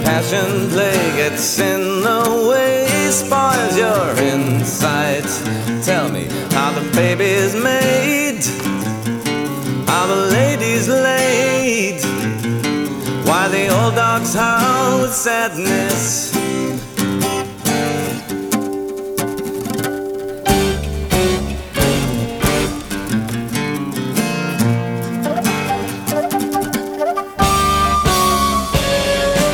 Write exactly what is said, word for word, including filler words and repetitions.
passion play gets in the way, spoils your insight. Tell me how the baby's made, how the lady's laid, why the old dogs howl with sadness,